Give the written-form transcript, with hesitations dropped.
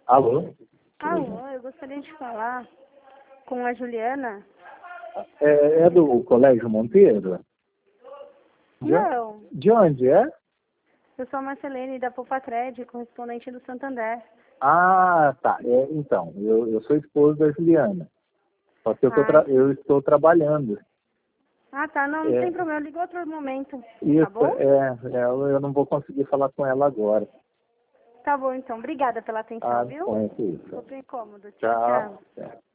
Alô? Alô, eu gostaria de falar com a Juliana. É do Colégio Monteiro? Não, De onde é? eu sou a Marcelene da Popatred, correspondente do Santander. Ah, tá. Então, eu sou esposo da Juliana. Só que Ah, eu estou trabalhando. tá, não tem problema, liga outro momento, tá Isso, bom? eu não vou conseguir falar com ela agora. Tá bom, então, obrigada pela atenção, viu? Põe aqui isso. Super incômodo, tchau, Tchau. tchau.